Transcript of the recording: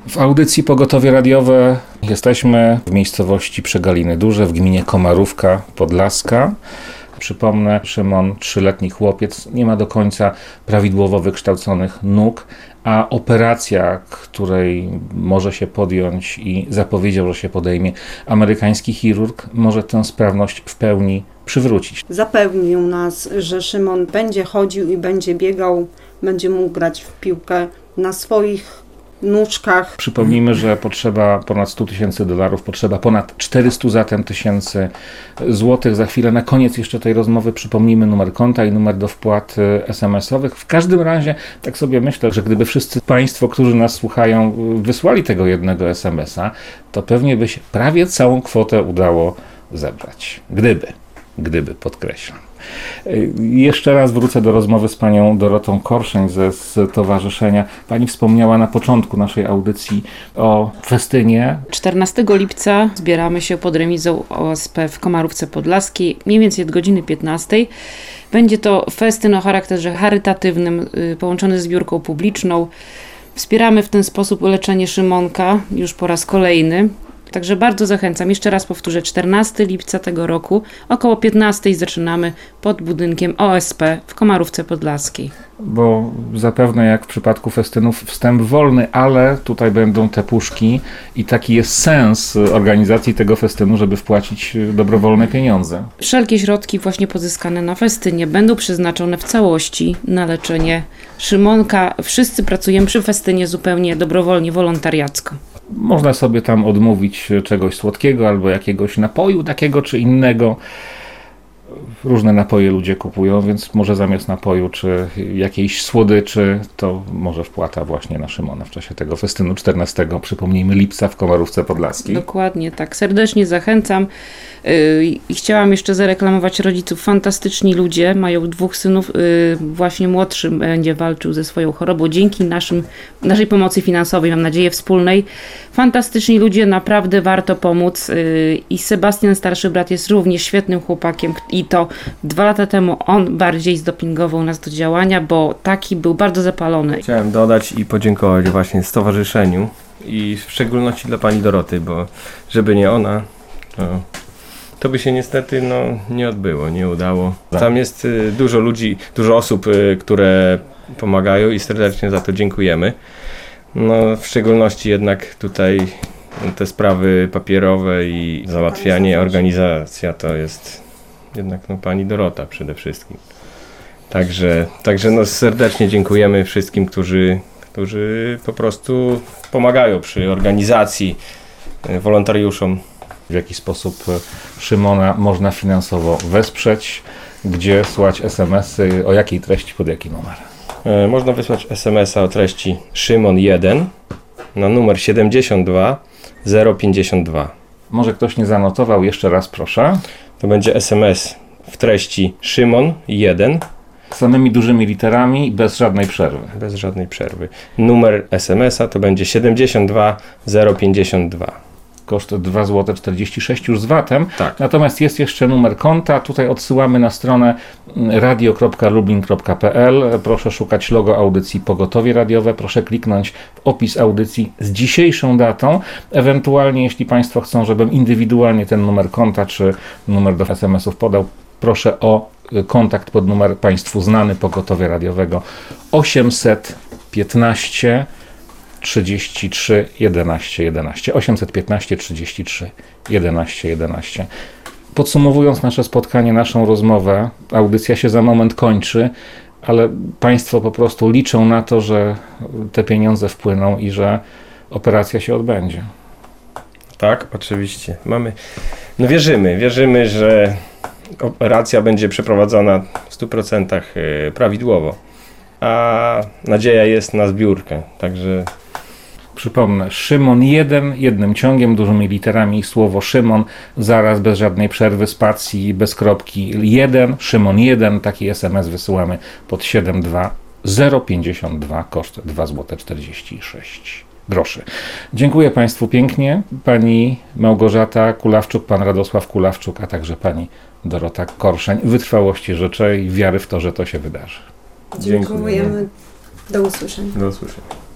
W audycji Pogotowie Radiowe jesteśmy w miejscowości Przegaliny Duże w gminie Komarówka Podlaska. Przypomnę, Szymon, 3-letni chłopiec, nie ma do końca prawidłowo wykształconych nóg, a operacja, której może się podjąć i zapowiedział, że się podejmie amerykański chirurg, może tę sprawność w pełni przywrócić. Zapewnił nas, że Szymon będzie chodził i będzie biegał, będzie mógł grać w piłkę na swoich nóżkach. Przypomnijmy, że potrzeba ponad $100,000, potrzeba ponad 400 zatem tysięcy złotych. Za chwilę na koniec jeszcze tej rozmowy przypomnijmy numer konta i numer do wpłat SMS-owych. W każdym razie tak sobie myślę, że gdyby wszyscy Państwo, którzy nas słuchają, wysłali tego jednego SMS-a, to pewnie by się prawie całą kwotę udało zebrać. Gdyby, podkreślam. Jeszcze raz wrócę do rozmowy z panią Dorotą Korszeń ze stowarzyszenia. Pani wspomniała na początku naszej audycji o festynie. 14 lipca zbieramy się pod remizą OSP w Komarówce Podlaskiej, mniej więcej od godziny 15. Będzie to festyn o charakterze charytatywnym, połączony z zbiórką publiczną. Wspieramy w ten sposób leczenie Szymonka już po raz kolejny. Także bardzo zachęcam. Jeszcze raz powtórzę, 14 lipca tego roku, około 15 zaczynamy pod budynkiem OSP w Komarówce Podlaskiej. Bo zapewne jak w przypadku festynów wstęp wolny, ale tutaj będą te puszki i taki jest sens organizacji tego festynu, żeby wpłacić dobrowolne pieniądze. Wszelkie środki właśnie pozyskane na festynie będą przeznaczone w całości na leczenie Szymonka. Wszyscy pracujemy przy festynie zupełnie dobrowolnie, wolontariacko. Można sobie tam odmówić czegoś słodkiego albo jakiegoś napoju takiego czy innego. Różne napoje ludzie kupują, więc może zamiast napoju czy jakiejś słodyczy, to może wpłata właśnie na Szymona w czasie tego festynu 14, przypomnijmy, lipca w Komarówce Podlaskiej. Dokładnie tak. Serdecznie zachęcam i chciałam jeszcze zareklamować rodziców. Fantastyczni ludzie, mają 2 synów, właśnie młodszy będzie walczył ze swoją chorobą dzięki naszej pomocy finansowej, mam nadzieję wspólnej. Fantastyczni ludzie, naprawdę warto pomóc i Sebastian, starszy brat, jest również świetnym chłopakiem i to 2 lata temu on bardziej zdopingował nas do działania, bo taki był bardzo zapalony. Chciałem dodać i podziękować właśnie stowarzyszeniu i w szczególności dla pani Doroty, bo żeby nie ona, to by się niestety nie odbyło, nie udało. Tam jest dużo ludzi, dużo osób, które pomagają i serdecznie za to dziękujemy. W szczególności jednak tutaj te sprawy papierowe i załatwianie, organizacja to jest jednak pani Dorota przede wszystkim. Także serdecznie dziękujemy wszystkim, którzy po prostu pomagają przy organizacji, wolontariuszom. W jaki sposób Szymona można finansowo wesprzeć, gdzie słać SMS-y, o jakiej treści, pod jaki numer? Można wysłać SMS-a o treści Szymon 1 na numer 72 052. Może ktoś nie zanotował, jeszcze raz proszę. To będzie SMS w treści Szymon 1. Samymi dużymi literami, bez żadnej przerwy. Bez żadnej przerwy. Numer SMS-a to będzie 72 052. Koszt 2,46 zł już z VAT-em. Tak. Natomiast jest jeszcze numer konta. Tutaj odsyłamy na stronę radio.lublin.pl. Proszę szukać logo audycji Pogotowie Radiowe. Proszę kliknąć w opis audycji z dzisiejszą datą. Ewentualnie, jeśli Państwo chcą, żebym indywidualnie ten numer konta czy numer do SMS-ów podał, proszę o kontakt pod numer Państwu znany Pogotowia Radiowego 815 33 11 11. 815 33 11 11. Podsumowując nasze spotkanie, naszą rozmowę, audycja się za moment kończy, ale Państwo po prostu liczą na to, że te pieniądze wpłyną i że operacja się odbędzie. Tak, oczywiście. Wierzymy, że operacja będzie przeprowadzona w 100% prawidłowo, a nadzieja jest na zbiórkę, także... Przypomnę, Szymon 1, jednym ciągiem, dużymi literami, słowo Szymon, zaraz bez żadnej przerwy, spacji, bez kropki, 1, Szymon 1, taki SMS wysyłamy pod 72052, koszt 2,46 zł. Dziękuję Państwu pięknie, pani Małgorzata Kulawczuk, pan Radosław Kulawczuk, a także pani Dorota Korszeń. Wytrwałości życzę i wiary w to, że to się wydarzy. Dziękujemy. Do usłyszenia. Do usłyszenia.